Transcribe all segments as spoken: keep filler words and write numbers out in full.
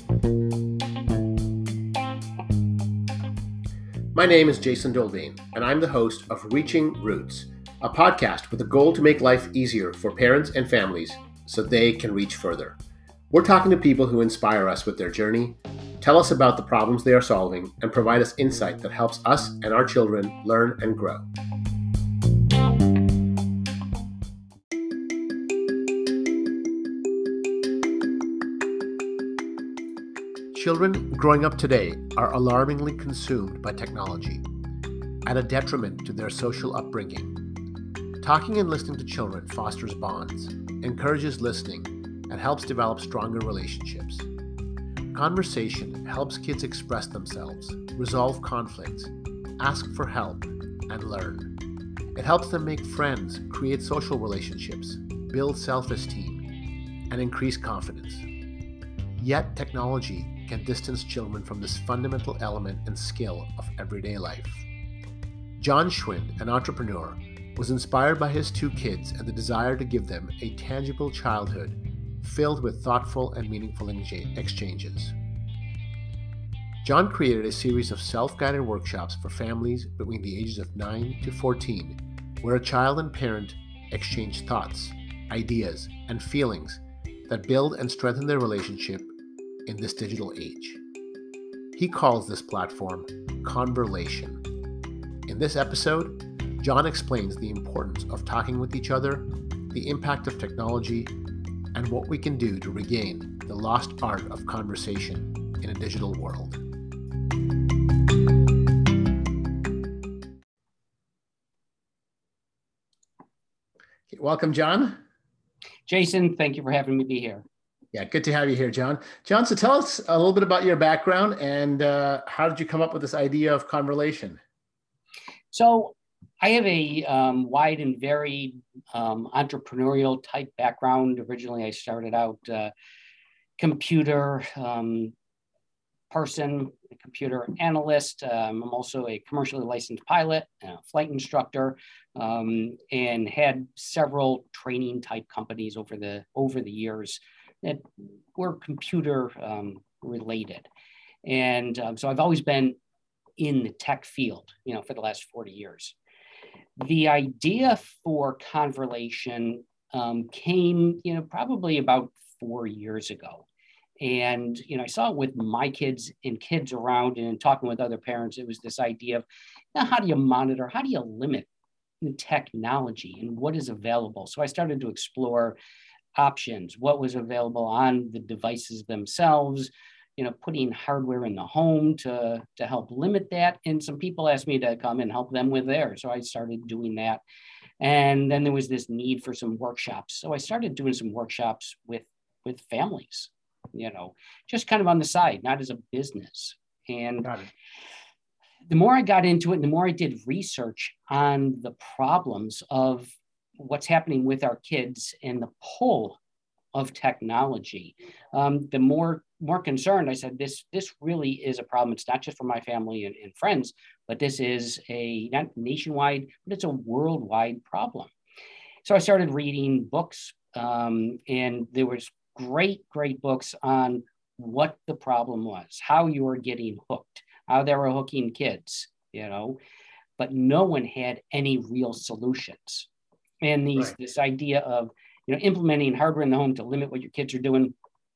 My name is Jason Dolbane, and I'm the host of Reaching Roots, a podcast with a goal to make life easier for parents and families so they can reach further. We're talking to people who inspire us with their journey, tell us about the problems they are solving, and provide us insight that helps us and our children learn and grow. Children growing up today are alarmingly consumed by technology, at a detriment to their social upbringing. Talking and listening to children fosters bonds, encourages listening, and helps develop stronger relationships. Conversation helps kids express themselves, resolve conflicts, ask for help, and learn. It helps them make friends, create social relationships, build self-esteem, and increase confidence. Yet technology can distance children from this fundamental element and skill of everyday life. John Schwind, an entrepreneur, was inspired by his two kids and the desire to give them a tangible childhood filled with thoughtful and meaningful exchanges. John created a series of self-guided workshops for families between the ages of nine to fourteen, where a child and parent exchange thoughts, ideas, and feelings that build and strengthen their relationship in this digital age. He calls this platform Converlation. In this episode, John explains the importance of talking with each other, the impact of technology, and what we can do to regain the lost art of conversation in a digital world. Welcome, John. Jason, thank you for having me be here. Yeah, good to have you here, John. John, so tell us a little bit about your background and uh, how did you come up with this idea of Converlation? So I have a um, wide and varied um, entrepreneurial type background. Originally, I started out uh, computer um, person, a computer analyst. Um, I'm also a commercially licensed pilot, a flight instructor, um, and had several training type companies over the over the years that were computer um, related. And um, so I've always been in the tech field, you know, for the last forty years. The idea for Converlation um, came, you know, probably about four years ago. And, you know, I saw it with my kids and kids around and talking with other parents. It was this idea of, you know, how do you monitor, how do you limit the technology and what is available? So I started to explore options, what was available on the devices themselves, you know, putting hardware in the home to, to help limit that. And some people asked me to come and help them with theirs. So I started doing that. And then there was this need for some workshops. So I started doing some workshops with, with families, you know, just kind of on the side, not as a business. And the more I got into it, and the more I did research on the problems of what's happening with our kids and the pull of technology, um, the more more concerned I said, this this really is a problem. It's not just for my family and, and friends, but this is a not nationwide, but it's a worldwide problem. So I started reading books, um, and there was great, great books on what the problem was, how you were getting hooked, how they were hooking kids, you know, but no one had any real solutions. And these, right. this idea of, you know, implementing hardware in the home to limit what your kids are doing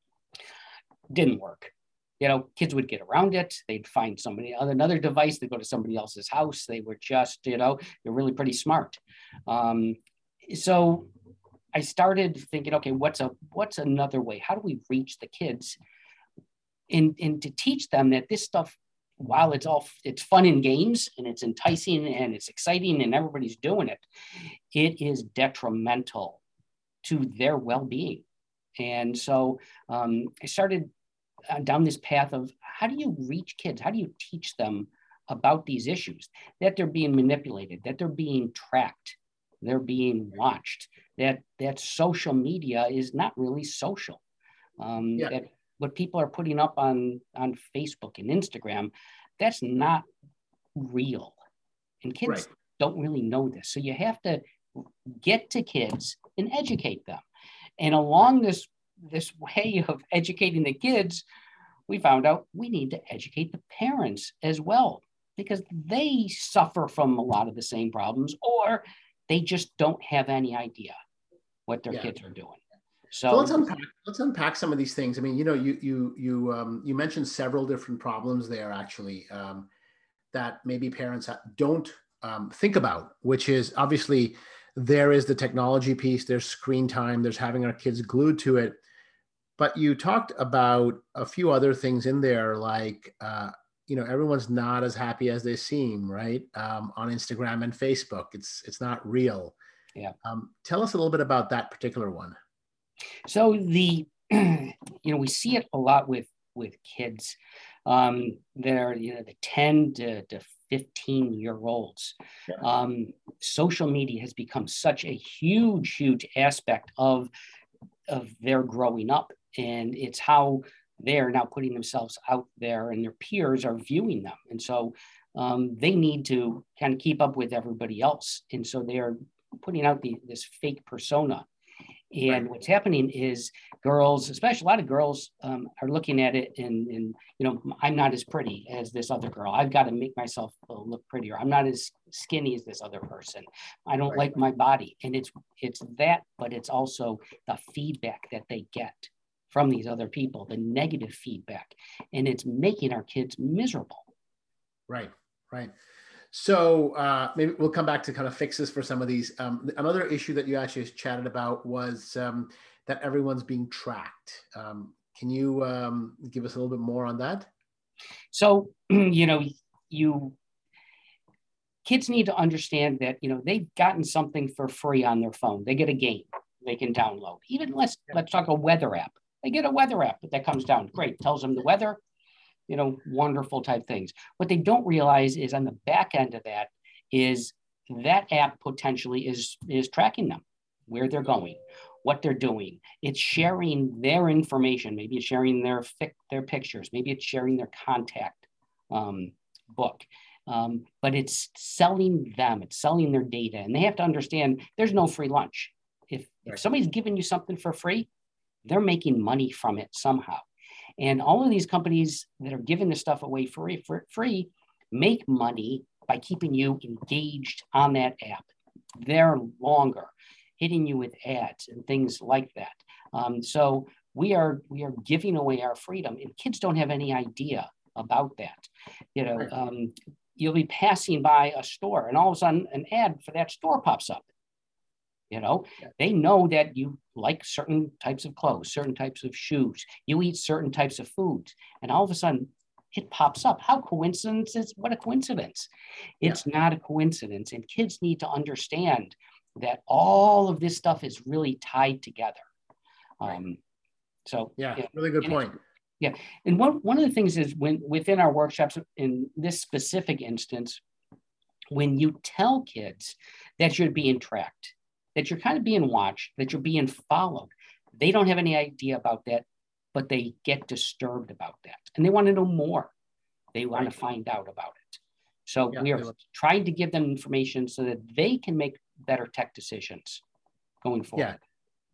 didn't work. You know, kids would get around it. They'd find somebody, another device. They'd go to somebody else's house. They were just, you know, they're really pretty smart. Um, so I started thinking, okay, what's a what's another way? How do we reach the kids and, and to teach them that this stuff, while it's all it's fun in games and it's enticing and it's exciting and everybody's doing it, it is detrimental to their well-being. And so um, I started down this path of how do you reach kids? How do you teach them about these issues, that they're being manipulated, that they're being tracked, they're being watched, that that social media is not really social. Um, yeah. That what people are putting up on, on Facebook and Instagram, that's not real. And kids right. don't really know this. So you have to get to kids and educate them. And along this, this way of educating the kids, we found out we need to educate the parents as well, because they suffer from a lot of the same problems, or they just don't have any idea what their yeah. kids are doing. So, so let's unpack let's unpack some of these things. I mean, you know, you you you um, you mentioned several different problems there actually um, that maybe parents don't um, think about, which is obviously there is the technology piece, there's screen time, there's having our kids glued to it. But you talked about a few other things in there, like, uh, you know, everyone's not as happy as they seem, right? Um, on Instagram and Facebook, it's it's not real. Yeah. Um, tell us a little bit about that particular one. So the, you know, we see it a lot with with kids. Um, they're, you know, the ten to fifteen year olds. Yeah. Um, social media has become such a huge, huge aspect of of their growing up. And it's how they're now putting themselves out there and their peers are viewing them. And so um, they need to kind of keep up with everybody else. And so they're putting out the, this fake persona. And right. what's happening is girls, especially a lot of girls um, are looking at it and, and, you know, I'm not as pretty as this other girl. I've got to make myself look prettier. I'm not as skinny as this other person. I don't right. like my body. And it's, it's that, but it's also the feedback that they get from these other people, the negative feedback, and it's making our kids miserable. Right, right. So uh, maybe we'll come back to kind of fixes for some of these. Um, another issue that you actually chatted about was um, that everyone's being tracked. Um, can you um, give us a little bit more on that? So, you know, you kids need to understand that, you know, they've gotten something for free on their phone. They get a game they can download. Even let's yeah. let's talk a weather app. They get a weather app that comes down. Great, tells them the weather, you know, wonderful type things. What they don't realize is on the back end of that is that app potentially is, is tracking them, where they're going, what they're doing. It's sharing their information. Maybe it's sharing their, their pictures. Maybe it's sharing their contact um, book. Um, but it's selling them. It's selling their data. And they have to understand there's no free lunch. If, right. if somebody's giving you something for free, they're making money from it somehow. And all of these companies that are giving this stuff away free, for free make money by keeping you engaged on that app. They're longer, hitting you with ads and things like that. Um, so we are we are giving away our freedom, and kids don't have any idea about that. You know, um, you'll be passing by a store, and all of a sudden, an ad for that store pops up. You know, they know that you like certain types of clothes, certain types of shoes, you eat certain types of foods, and all of a sudden it pops up. How coincidence is, what a coincidence. It's yeah. not a coincidence. And kids need to understand that all of this stuff is really tied together. Um, so yeah, yeah, really good point. Yeah. And one, one of the things is when within our workshops, in this specific instance, when you tell kids that you're being tracked, that you're kind of being watched, that you're being followed, they don't have any idea about that, but they get disturbed about that. And they want to know more. They want right. to find out about it. So yeah, we are trying to give them information so that they can make better tech decisions going forward. Yeah.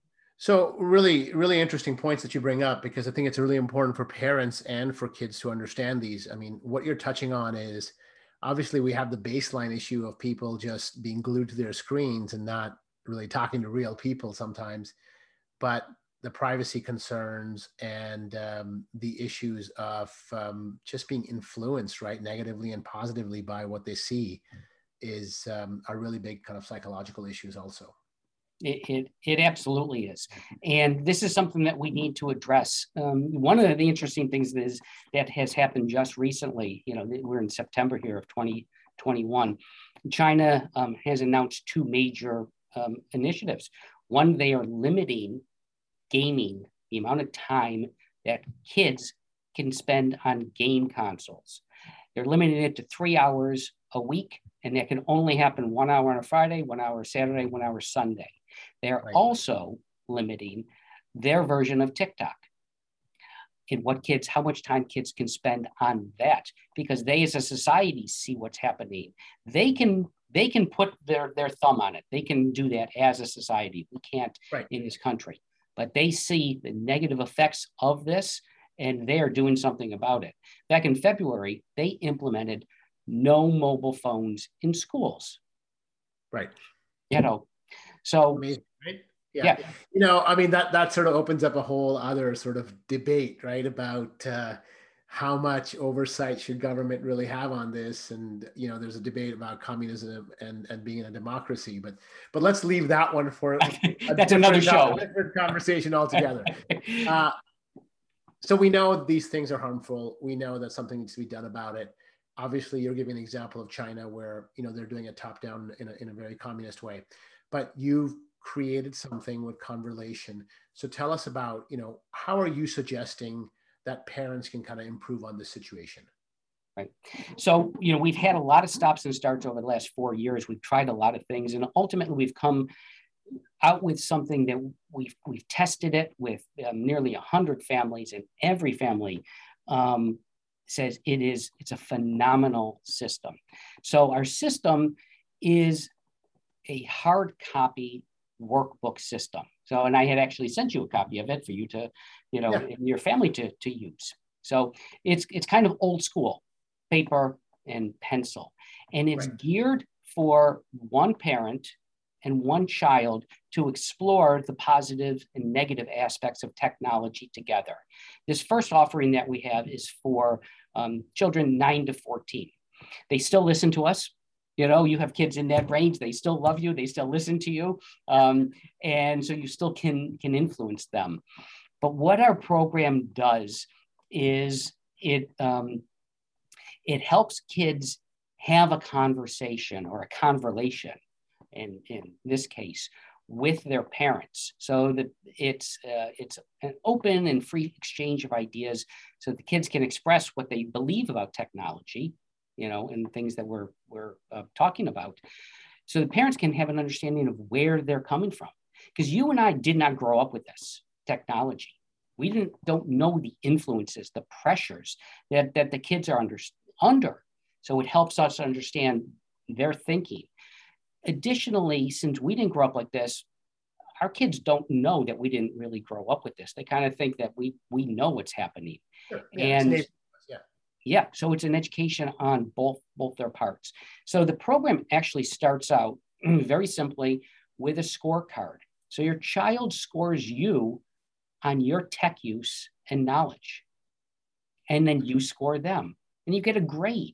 So really, really interesting points that you bring up, because I think it's really important for parents and for kids to understand these. I mean, what you're touching on is, obviously we have the baseline issue of people just being glued to their screens and not really talking to real people sometimes, but the privacy concerns and um, the issues of um, just being influenced, right, negatively and positively by what they see is um, are really big kind of psychological issues also. It, it, it absolutely is. And this is something that we need to address. Um, one of the interesting things is that has happened just recently, you know, we're in September here of twenty twenty-one. China um, has announced two major um, initiatives. One, they are limiting gaming, the amount of time that kids can spend on game consoles. They're limiting it to three hours a week, and that can only happen one hour on a Friday, one hour Saturday, one hour Sunday. They're right. also limiting their version of TikTok and what kids, how much time kids can spend on that, because they as a society see what's happening. They can they can put their, their thumb on it. They can do that as a society. We can't right. in this country. But they see the negative effects of this, and they are doing something about it. Back in February, they implemented no mobile phones in schools. Right. You know, so amazing, right? Yeah. yeah, You know, I mean, that that sort of opens up a whole other sort of debate, right? About uh, how much oversight should government really have on this. And, you know, there's a debate about communism and, and being a democracy, but but let's leave that one for a that's another show. different conversation altogether. Uh, so we know these things are harmful. We know that something needs to be done about it. Obviously, you're giving an example of China where, you know, they're doing it top down in a, in a very communist way, but you've created something with Converlation. So tell us about, you know, how are you suggesting that parents can kind of improve on this situation? Right. So, you know, we've had a lot of stops and starts over the last four years. We've tried a lot of things, and ultimately we've come out with something that we've we've tested it with um, nearly a hundred families, and every family um, says it is it's a phenomenal system. So our system is a hard copy workbook system. So, and I had actually sent you a copy of it for you to, you know, yeah. and your family to to use. So it's it's kind of old school, paper and pencil, and it's right. geared for one parent and one child to explore the positive and negative aspects of technology together. This first offering that we have is for um, children nine to fourteen. They still listen to us. You know, you have kids in that range, they still love you, they still listen to you. Um, and so you still can, can influence them. But what our program does is it, um, it helps kids have a conversation or a conversation, in, in this case, with their parents, so that it's uh, it's an open and free exchange of ideas, so the kids can express what they believe about technology, you know, and things that we're we're uh, talking about, so the parents can have an understanding of where they're coming from. Because you and I did not grow up with this technology. We didn't don't know the influences, the pressures that that the kids are under under. So it helps us understand their thinking. Additionally, since we didn't grow up like this, our kids don't know that we didn't really grow up with this. They kind of think that we we know what's happening. Sure. Yeah, and yeah. yeah, so it's an education on both both their parts. So the program actually starts out very simply with a scorecard. So your child scores you on your tech use and knowledge, and then you score them, and you get a grade.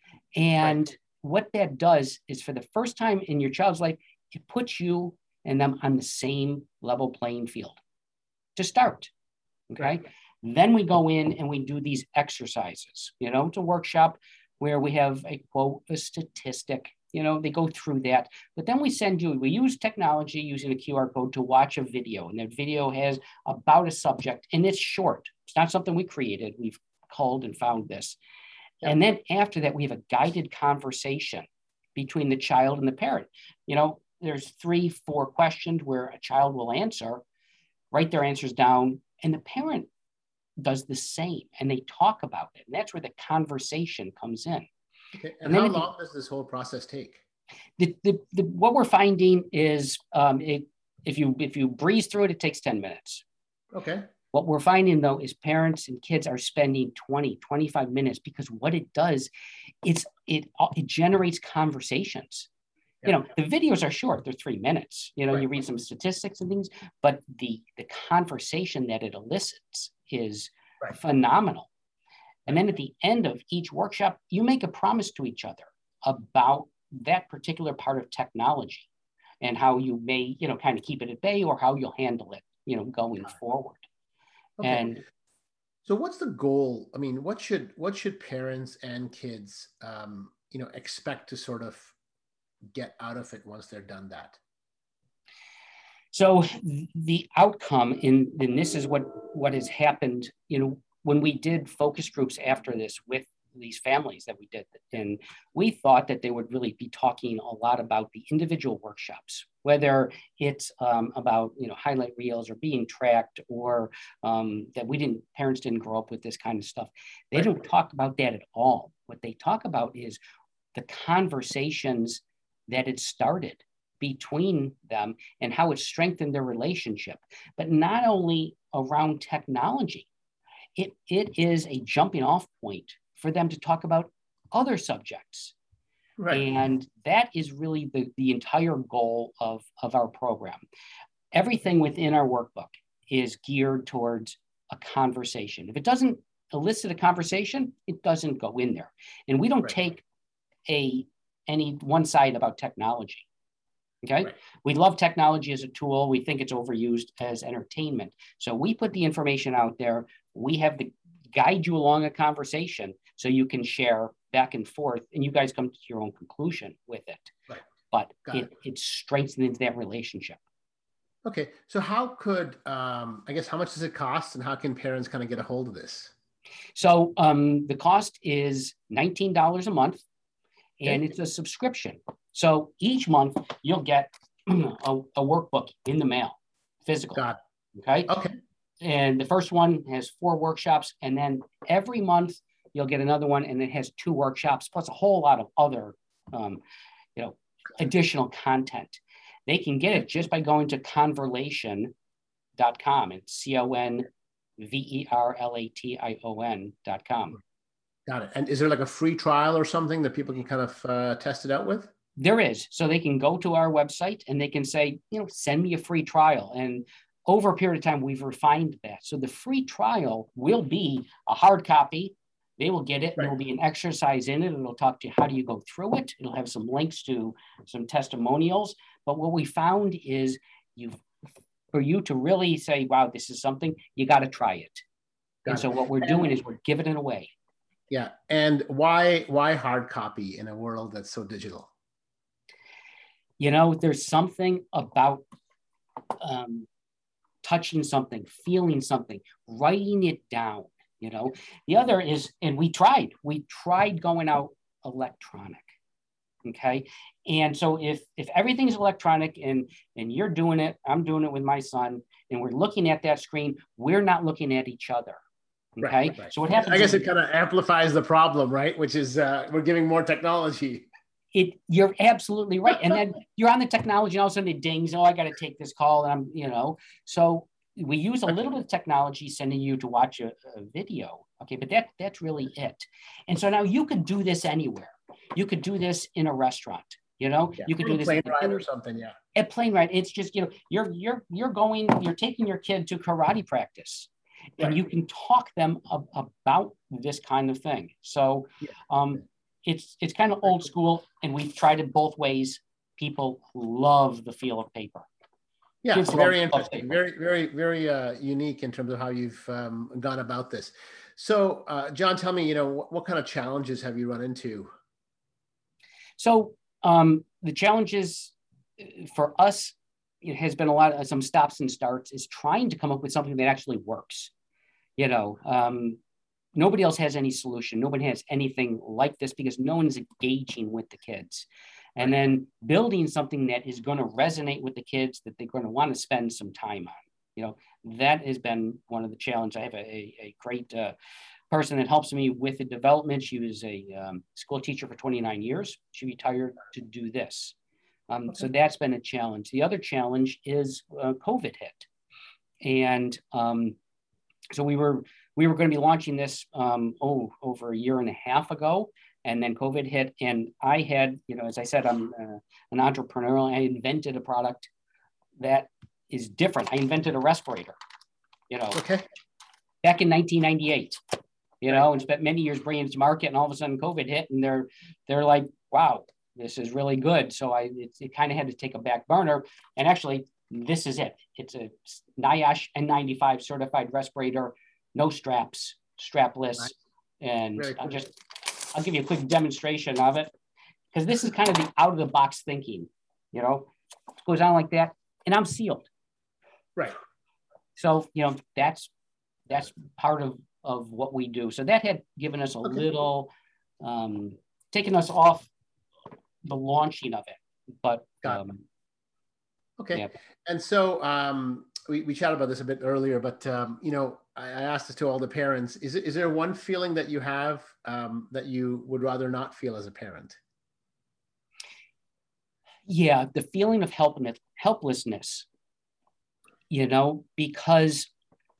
And right. what that does is, for the first time in your child's life, it puts you and them on the same level playing field to start, okay? Right. Then we go in and we do these exercises. You know, it's a workshop where we have a quote, a statistic, you know, they go through that. But then we send you, we use technology using a Q R code to watch a video. And that video has about a subject, and it's short. It's not something we created. We've culled and found this. Yep. And then after that, we have a guided conversation between the child and the parent. You know, there's three, four questions where a child will answer, write their answers down, and the parent does the same, and they talk about it. And that's where the conversation comes in. Okay. And, and how long the, does this whole process take? The, the, the, what we're finding is um, it, if you if you breeze through it, it takes ten minutes. Okay. What we're finding, though, is parents and kids are spending twenty, twenty-five minutes, because what it does, it's it, it generates conversations. Yeah. You know, the videos are short, they're three minutes. You know, right. you read some statistics and things, but the, the conversation that it elicits is right. phenomenal. And then at the end of each workshop, you make a promise to each other about that particular part of technology and how you may, you know, kind of keep it at bay, or how you'll handle it, you know, going forward. Okay. And so what's the goal? I mean, what should what should parents and kids, um, you know, expect to sort of get out of it once they're done that? So the outcome in, and this is what, what has happened, you know, when we did focus groups after this with these families that we did, and we thought that they would really be talking a lot about the individual workshops, whether it's um, about, you know, highlight reels or being tracked, or um, that we didn't, parents didn't grow up with this kind of stuff. They right. don't talk about that at all. What they talk about is the conversations that it started between them and how it strengthened their relationship, but not only around technology. it, it is a jumping off point for them to talk about other subjects. Right. And that is really the, the entire goal of, of our program. Everything within our workbook is geared towards a conversation. If it doesn't elicit a conversation, it doesn't go in there. And we don't right. take a any one side about technology. Okay. Right. We love technology as a tool. We think it's overused as entertainment. So we put the information out there. We have to guide you along a conversation so you can share back and forth and you guys come to your own conclusion with it. Right. But it, it. it strengthens that relationship. Okay. So how could, um, I guess, how much does it cost and how can parents kind of get a hold of this? So um, the cost is nineteen dollars a month and okay. it's a subscription. So each month you'll get a, a workbook in the mail, physical. Got it. Okay. Okay. And the first one has four workshops, and then every month you'll get another one, and it has two workshops plus a whole lot of other, um, you know, additional content. They can get it just by going to converlation dot com. It's C O N V E R L A T I O N dot com. Got it. And is there like a free trial or something that people can kind of uh, test it out with? There is. So they can go to our website and they can say, you know, send me a free trial. And over a period of time, we've refined that. So the free trial will be a hard copy. They will get it. Right. There will be an exercise in it. It'll talk to you, how do you go through it? It'll have some links to some testimonials. But what we found is you, for you to really say, wow, this is something, you got to try it. Got and it. So what we're doing is we're giving it away. Yeah. And why, why hard copy in a world that's so digital? You know, there's something about um, touching something, feeling something, writing it down, you know. The other is, and we tried, we tried going out electronic, okay? And so if if everything's electronic and, and you're doing it, I'm doing it with my son, and we're looking at that screen, we're not looking at each other, okay? Right, right. So what happens I guess is, it kind of amplifies the problem, right? Which is uh, we're giving more technology. It, you're absolutely right. And then you're on the technology and all of a sudden it dings. Oh, I got to take this call. And I'm, you know, so we use a little bit of technology sending you to watch a, a video. Okay. But that, that's really it. And so now you could do this anywhere. You could do this in a restaurant, you know, yeah. you could do this plane ride or something. Yeah. At plane ride. It's just, you know, you're, you're, you're going, you're taking your kid to karate practice and right. you can talk them ab- about this kind of thing. So, yeah. um, It's it's kind of old school, and we've tried it both ways. People love the feel of paper. Yeah, it's very interesting, very, very, very uh, unique in terms of how you've um, gone about this. So, uh, John, tell me, you know, what, what kind of challenges have you run into? So, um, the challenges for us, it has been a lot of some stops and starts. Is trying to come up with something that actually works. You know. Um, Nobody else has any solution. Nobody has anything like this because no one is engaging with the kids. And then building something that is going to resonate with the kids that they're going to want to spend some time on. You know, that has been one of the challenges. I have a, a great uh, person that helps me with the development. She was a um, school teacher for twenty-nine years. She retired to do this. Um, okay. So that's been a challenge. The other challenge is uh, COVID hit. And um, so we were We were going to be launching this um, oh over a year and a half ago, and then COVID hit. And I had, you know, as I said, I'm uh, an entrepreneur. I invented a product that is different. I invented a respirator, you know, okay. back in nineteen ninety-eight, you know, and spent many years bringing it to market. And all of a sudden, COVID hit, and they're they're like, wow, this is really good. So I it, it kind of had to take a back burner. And actually, this is it. It's a NIOSH N ninety-five certified respirator. No straps, strapless. Nice. And cool. I'll just, I'll give you a quick demonstration of it because this is kind of the out of the box thinking, you know, it goes on like that and I'm sealed. Right. So, you know, that's, that's part of, of what we do. So that had given us a okay. little, um, taken us off the launching of it, but, Got um, it. Okay. Yeah. And so, um, we, we chatted about this a bit earlier, but, um, you know, I, I asked this to all the parents. Is, is there one feeling that you have um, that you would rather not feel as a parent? Yeah, the feeling of help, helplessness, you know, because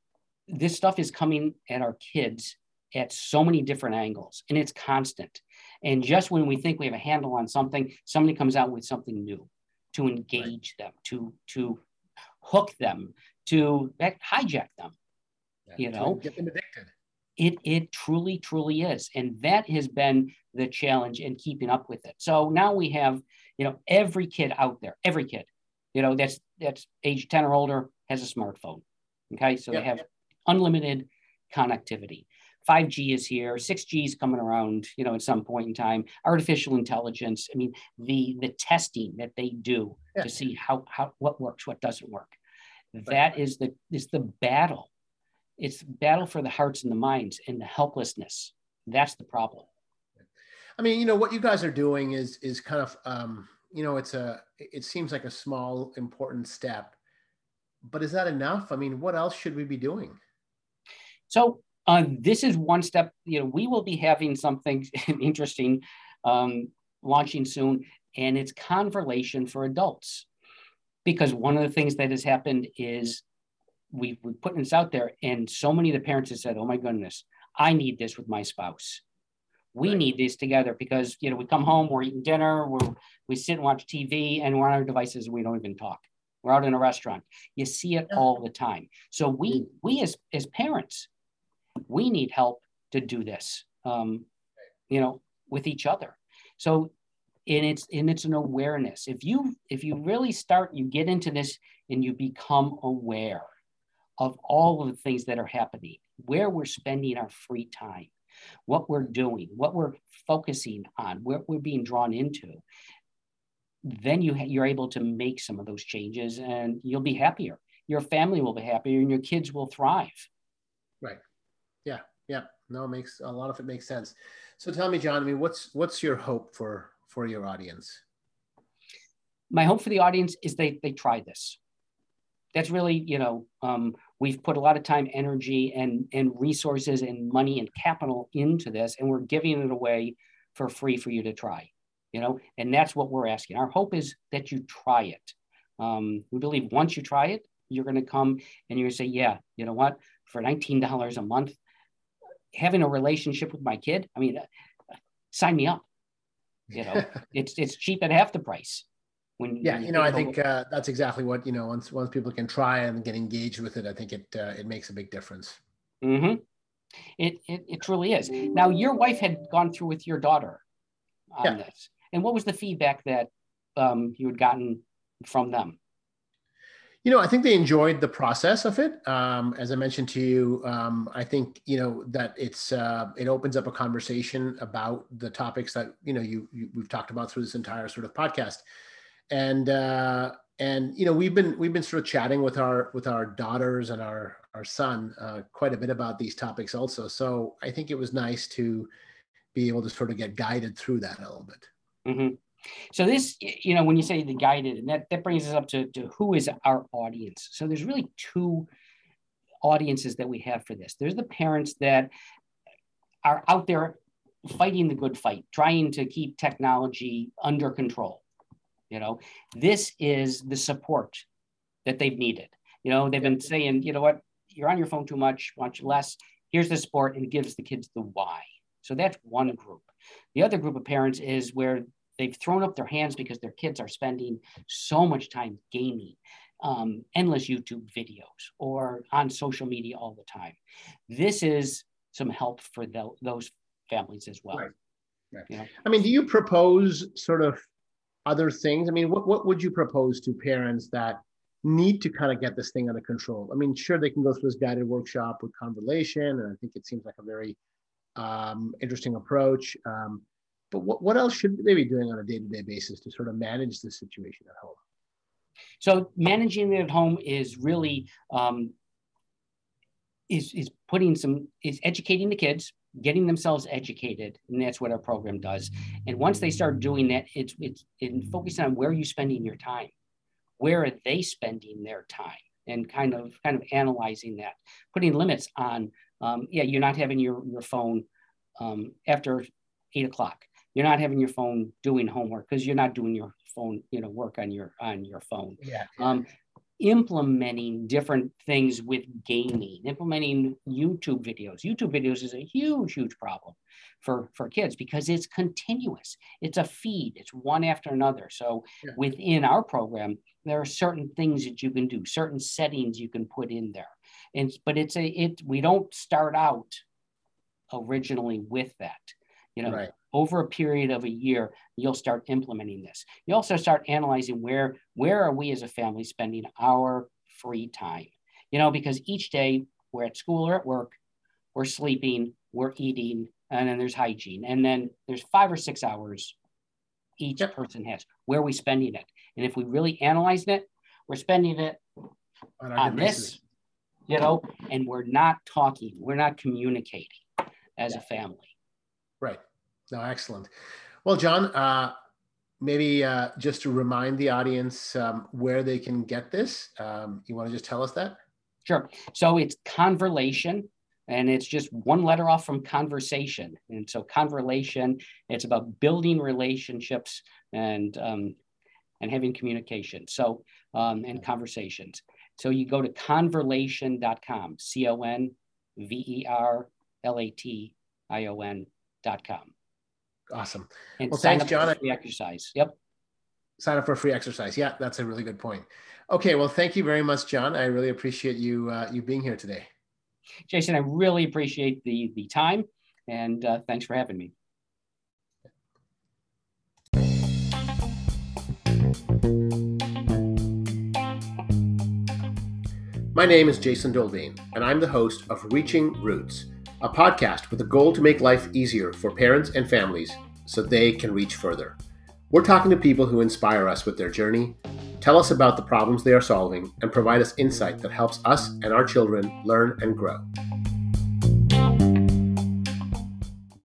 this stuff is coming at our kids at so many different angles, and it's constant. And just when we think we have a handle on something, somebody comes out with something new to engage right. them, to, to hook them, to hijack them, yeah, you know, get them addicted. It, it truly, truly is. And that has been the challenge in keeping up with it. So now we have, you know, every kid out there, every kid, you know, that's, that's age ten or older has a smartphone. Okay. So yeah. they have unlimited connectivity. five G is here, six G is coming around, you know, at some point in time, artificial intelligence. I mean, the, the testing that they do yeah. to see how, how, what works, what doesn't work. Right. That is the, is the battle. It's the battle for the hearts and the minds and the helplessness. That's the problem. I mean, you know, what you guys are doing is, is kind of, um, you know, it's a, it seems like a small, important step, but is that enough? I mean, what else should we be doing? So uh, this is one step. You know, we will be having something interesting um, launching soon, and it's Conversation for Adults. Because one of the things that has happened is we, we're putting this out there, and so many of the parents have said, oh my goodness, I need this with my spouse. We right. need this together because, you know, we come home, we're eating dinner, we're, we sit and watch T V, and we're on our devices, and we don't even talk. We're out in a restaurant. You see it yeah. all the time. So we, we as, as parents, we need help to do this, um, you know, with each other. So, and it's, and it's an awareness. If you, if you really start, you get into this and you become aware of all of the things that are happening, where we're spending our free time, what we're doing, what we're focusing on, what we're being drawn into, then you, you're able to make some of those changes and you'll be happier. Your family will be happier and your kids will thrive. Right. Yeah. Yeah. No, it makes a lot of it makes sense. So tell me, John, I mean, what's, what's your hope for, for your audience? My hope for the audience is they, they try this. That's really, you know, um, we've put a lot of time, energy, and, and resources and money and capital into this, and we're giving it away for free for you to try, you know, and that's what we're asking. Our hope is that you try it. Um, we believe once you try it, you're going to come and you're going to say, yeah, you know what, for nineteen dollars a month, having a relationship with my kid, I mean, uh, sign me up. You know, it's, it's cheap at half the price. When, yeah, when you know, I think uh, that's exactly what, you know, once once people can try and get engaged with it, I think it uh, it makes a big difference. Mm-hmm. It, it it truly is. Now, your wife had gone through with your daughter on yeah. this, and what was the feedback that um, you had gotten from them? You know, I think they enjoyed the process of it. Um, as I mentioned to you, um, I think, you know, that it's, uh, it opens up a conversation about the topics that, you know, you, you we've talked about through this entire sort of podcast. And, uh, and, you know, we've been, we've been sort of chatting with our, with our daughters and our, our son uh, quite a bit about these topics also. So I think it was nice to be able to sort of get guided through that a little bit. Mm-hmm. So this, you know, when you say the guided, and that, that brings us up to, to who is our audience. So there's really two audiences that we have for this. There's the parents that are out there fighting the good fight, trying to keep technology under control. You know, this is the support that they've needed. You know, they've been saying, you know what, you're on your phone too much, watch less. Here's the support, and it gives the kids the why. So that's one group. The other group of parents is where they've thrown up their hands because their kids are spending so much time gaming, um, endless YouTube videos, or on social media all the time. This is some help for the, those families as well. Right. Right. You know? I mean, do you propose sort of other things? I mean, what, what would you propose to parents that need to kind of get this thing under control? I mean, sure, they can go through this guided workshop with Conversation, and I think it seems like a very um, interesting approach. Um, But what, what else should they be doing on a day-to-day basis to sort of manage the situation at home? So managing it at home is really um, is is putting some is educating the kids, getting themselves educated, and that's what our program does. And once they start doing that, it's it's in focusing on where are you spending your time, where are they spending their time, and kind of kind of analyzing that, putting limits on. Um, yeah, you're not having your your phone um, after eight o'clock. You're not having your phone doing homework because you're not doing your phone, you know, work on your on your phone. Yeah. Um, implementing different things with gaming, implementing YouTube videos. YouTube videos is a huge, huge problem for, for kids because it's continuous. It's a feed. It's one after another. So yeah. within our program, there are certain things that you can do, certain settings you can put in there. And but it's a it we don't start out originally with that. You know, right. over a period of a year, you'll start implementing this. You also start analyzing where where are we as a family spending our free time? You know, because each day we're at school or at work, we're sleeping, we're eating, and then there's hygiene. And then there's five or six hours each yep. person has. Where are we spending it? And if we really analyze it, we're spending it on, on this, you know, and we're not talking, we're not communicating as yeah. a family. Right. No, excellent. Well, John, uh, maybe uh, just to remind the audience um, where they can get this, um, you want to just tell us that? Sure. So it's Converlation, and it's just one letter off from conversation. And so Converlation, it's about building relationships and um, and having communication. So um, and conversations. So you go to converlation dot com, C O N V E R L A T I O N dot com. Awesome. And well, sign thanks, up John. for a free exercise. Yep. Sign up for a free exercise. Yeah, that's a really good point. Okay, well, thank you very much, John. I really appreciate you uh, you being here today. Jason, I really appreciate the, the time, and uh, thanks for having me. My name is Jason Dolbane, and I'm the host of Reaching Roots, a podcast with a goal to make life easier for parents and families so they can reach further. We're talking to people who inspire us with their journey, tell us about the problems they are solving, and provide us insight that helps us and our children learn and grow.